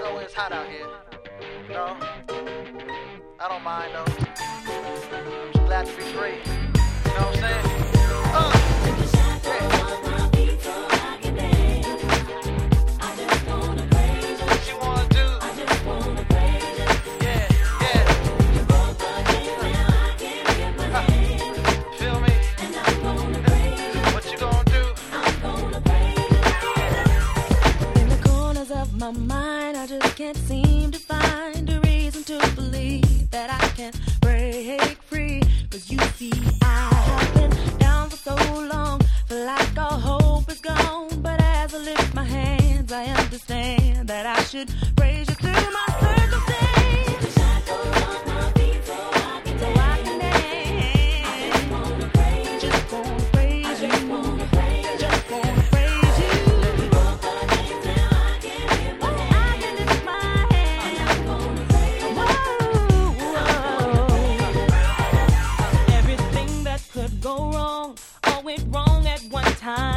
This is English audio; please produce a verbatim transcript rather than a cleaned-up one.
know when it's hot out here. No, I don't mind though. I'm just glad to be free. You know what I'm saying? Uh, yeah. What you wanna do? Yeah, yeah. Uh, feel me? What you gonna do? In the corners of my mind, I just can't seem to find a reason to believe that I can break free. Cause you see, I have been down for so long, feel like all hope is gone. But as I lift my hands, I understand that I should praise you through my circumstance. Shackles on my feet so I can so I can dance. I just wanna praise you. Just wanna praise you. Just wanna praise you. Just wanna praise you. You broke the chains, now I can lift my hands. I can lift my hands. I just wanna praise you. Whoa, whoa. Everything that could go wrong, all went wrong at one time.